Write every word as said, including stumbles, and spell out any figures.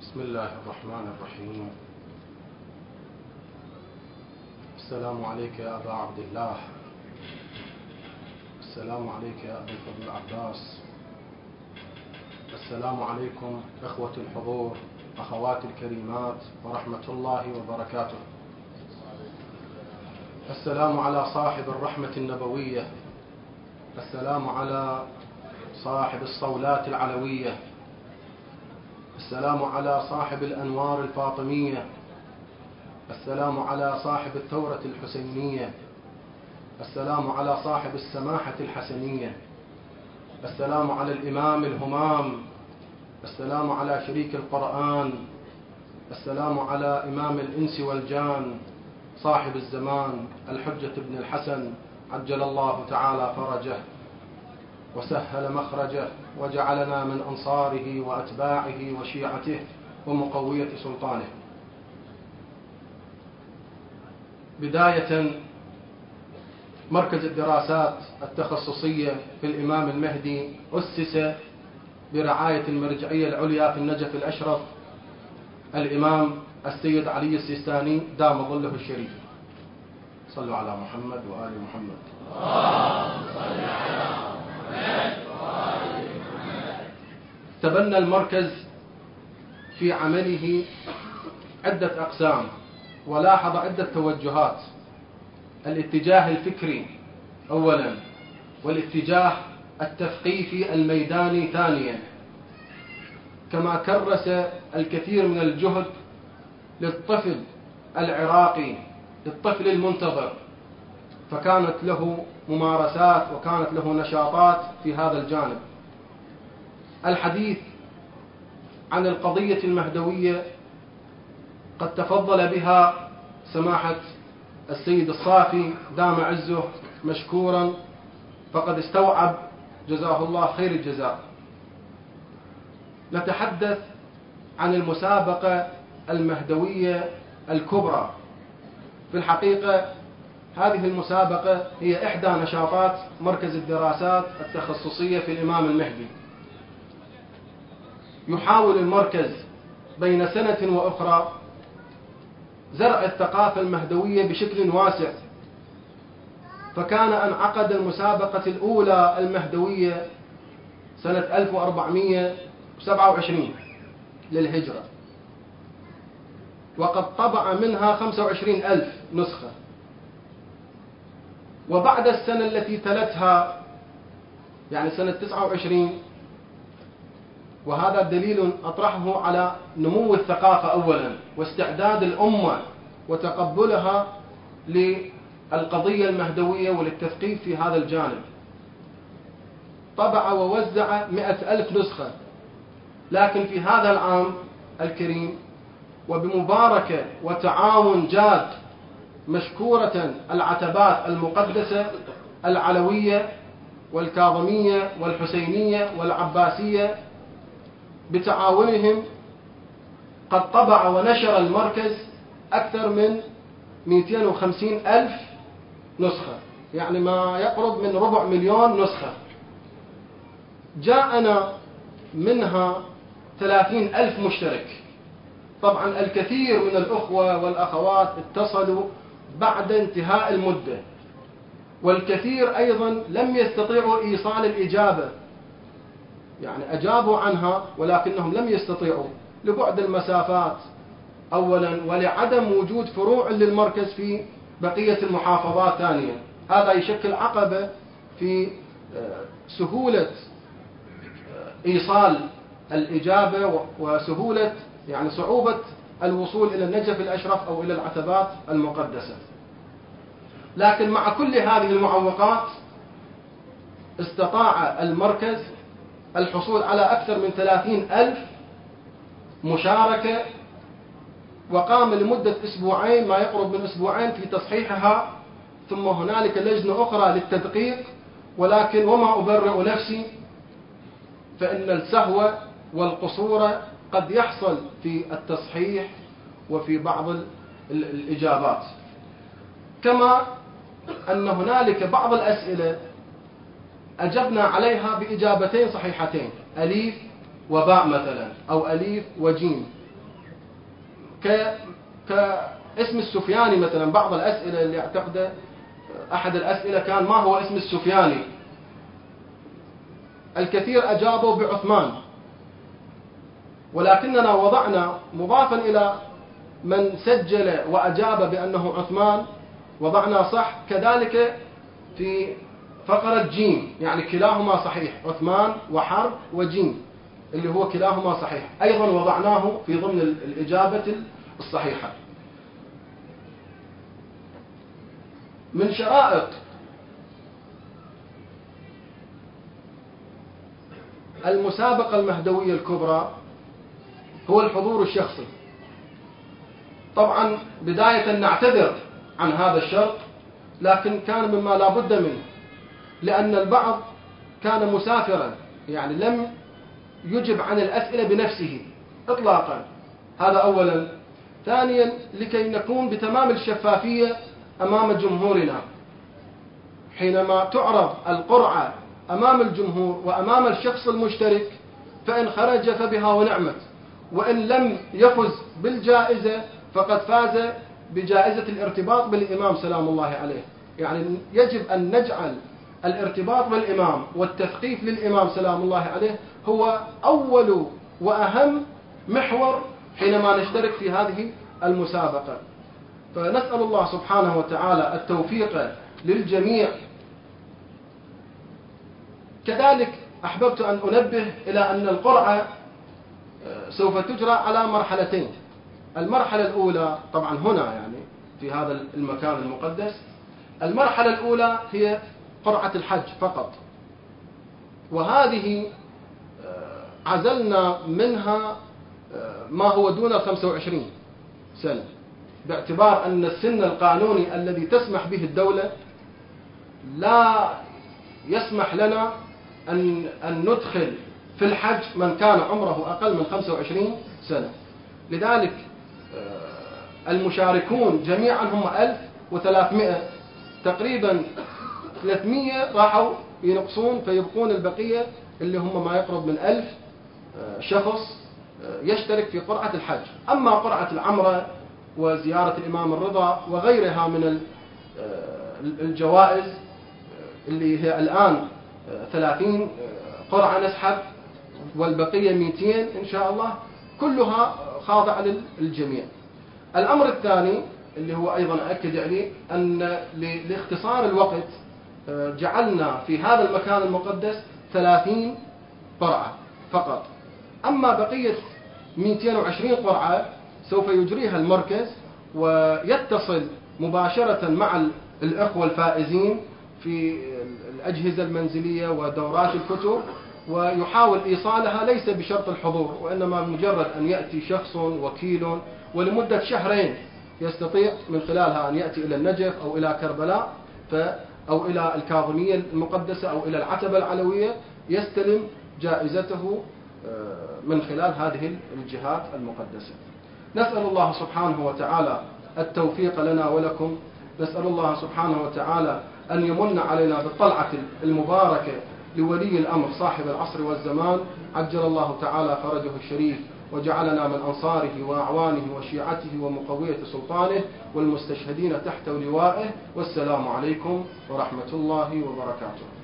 بسم الله الرحمن الرحيم. السلام عليك يا أبا عبد الله، السلام عليك يا أبا الفضل العباس، السلام عليكم إخوة الحضور، أخواتي الكريمات، ورحمة الله وبركاته. السلام على صاحب الرحمة النبوية، السلام على صاحب الصولات العلوية، السلام على صاحب الأنوار الفاطمية، السلام على صاحب الثورة الحسينية، السلام على صاحب السماحة الحسنية، السلام على الإمام الهمام، السلام على شريك القرآن، السلام على إمام الإنس والجان، صاحب الزمان الحجة بن الحسن، عجل الله تعالى فرجه وسهل مخرجه وجعلنا من أنصاره وأتباعه وشيعته ومقوية سلطانه. بداية، مركز الدراسات التخصصية في الإمام المهدي أسس برعاية المرجعية العليا في النجف الأشرف الإمام السيد علي السيستاني دام ظله الشريف. صلوا على محمد وآل محمد. تبنى المركز في عمله عدة أقسام، ولاحظ عدة توجهات: الاتجاه الفكري أولا، والاتجاه التثقيفي الميداني ثانيا، كما كرس الكثير من الجهد للطفل العراقي، الطفل المنتظر، فكانت له ممارسات وكانت له نشاطات في هذا الجانب. الحديث عن القضية المهدوية قد تفضل بها سماحة السيد الصافي دام عزه مشكورا، فقد استوعب جزاه الله خير الجزاء. نتحدث عن المسابقة المهدوية الكبرى. في الحقيقة هذه المسابقة هي إحدى نشاطات مركز الدراسات التخصصية في الإمام المهدي. يحاول المركز بين سنة وأخرى زرع الثقافة المهدوية بشكل واسع، فكان أن عقد المسابقة الأولى المهدوية سنة ألف وأربعمائة وسبعة وعشرين للهجرة، وقد طبع منها خمسة وعشرين ألف نسخة. وبعد السنة التي تلتها، يعني سنة تسعة وعشرين، وهذا دليل أطرحه على نمو الثقافة أولا واستعداد الأمة وتقبلها للقضية المهدوية وللتثقيف في هذا الجانب، طبع ووزع مئة ألف نسخة. لكن في هذا العام الكريم، وبمباركة وتعاون جاد مشكورة العتبات المقدسة العلوية والكاظمية والحسينية والعباسية، بتعاونهم قد طبع ونشر المركز أكثر من مئتين وخمسين ألف نسخة، يعني ما يقرب من ربع مليون نسخة. جاءنا منها ثلاثين ألف مشترك. طبعا الكثير من الأخوة والأخوات اتصلوا بعد انتهاء المدة، والكثير أيضا لم يستطيعوا إيصال الإجابة، يعني أجابوا عنها ولكنهم لم يستطيعوا لبعد المسافات أولا، ولعدم وجود فروع للمركز في بقية المحافظات ثانيا. هذا يشكل عقبة في سهولة إيصال الإجابة وسهولة يعني صعوبة الوصول إلى النجف الأشرف أو إلى العتبات المقدسة. لكن مع كل هذه المعوقات استطاع المركز الحصول على أكثر من ثلاثين ألف مشاركة، وقام لمدة أسبوعين، ما يقرب من أسبوعين، في تصحيحها، ثم هنالك لجنة أخرى للتدقيق. ولكن وما أبرئ نفسي، فإن السهو والقصور قد يحصل في التصحيح وفي بعض الإجابات، كما أن هنالك بعض الأسئلة أجبنا عليها بإجابتين صحيحتين، أليف وباء مثلا، أو أليف وجيم، ك كاسم السفياني مثلا. بعض الأسئلة اللي اعتقد أحد الأسئلة كان ما هو اسم السفياني، الكثير أجابوا بعثمان، ولكننا وضعنا مضافا إلى من سجل وأجاب بأنه عثمان، وضعنا صح كذلك في فقرة جيم، يعني كلاهما صحيح، عثمان وحرب وجيم اللي هو كلاهما صحيح، أيضا وضعناه في ضمن الإجابة الصحيحة. من شرائط المسابقة المهدوية الكبرى هو الحضور الشخصي. طبعا بداية نعتذر عن هذا الشرط، لكن كان مما لا بد منه، لأن البعض كان مسافرا، يعني لم يجب عن الأسئلة بنفسه إطلاقا. هذا أولا. ثانيا، لكي نكون بتمام الشفافية أمام جمهورنا، حينما تعرض القرعة أمام الجمهور وأمام الشخص المشترك، فإن خرج فبها ونعمت، وإن لم يفز بالجائزة فقد فاز بجائزة الارتباط بالإمام سلام الله عليه. يعني يجب أن نجعل الارتباط بالإمام والتثقيف للإمام سلام الله عليه هو أول وأهم محور حينما نشترك في هذه المسابقة. فنسأل الله سبحانه وتعالى التوفيق للجميع. كذلك أحببت أن أنبه إلى أن القرعة سوف تجرى على مرحلتين. المرحلة الأولى طبعا هنا، يعني في هذا المكان المقدس. المرحلة الأولى هي قرعة الحج فقط، وهذه عزلنا منها ما هو دون الخمسة وعشرين سنة، باعتبار أن السن القانوني الذي تسمح به الدولة لا يسمح لنا أن أن ندخل في الحج من كان عمره أقل من خمسة وعشرين سنة. لذلك المشاركون جميعا هم ألف وثلاثمائة، تقريبا ثلاثمائة راحوا ينقصون فيبقون البقية اللي هم ما يقرب من ألف شخص يشترك في قرعة الحج. أما قرعة العمرة وزيارة الإمام الرضا وغيرها من الجوائز اللي هي الآن ثلاثين قرعة نسحب والبقية مئتين إن شاء الله، كلها خاضعة للجميع. الأمر الثاني اللي هو أيضا أكد عليه أن لاختصار الوقت جعلنا في هذا المكان المقدس ثلاثين قرعة فقط. أما بقية مئتين وعشرين قرعة سوف يجريها المركز ويتصل مباشرة مع الأخوة الفائزين في الأجهزة المنزلية ودورات الكتب، ويحاول إيصالها ليس بشرط الحضور، وإنما مجرد أن يأتي شخص وكيل ولمدة شهرين يستطيع من خلالها أن يأتي إلى النجف أو إلى كربلاء أو إلى الكاظمية المقدسة أو إلى العتبة العلوية، يستلم جائزته من خلال هذه الجهات المقدسة. نسأل الله سبحانه وتعالى التوفيق لنا ولكم. نسأل الله سبحانه وتعالى أن يمن علينا بالطلعة المباركة لولي الأمر صاحب العصر والزمان، عجل الله تعالى فرجه الشريف، وجعلنا من أنصاره وأعوانه وشيعته ومقوية سلطانه والمستشهدين تحت لوائه. والسلام عليكم ورحمة الله وبركاته.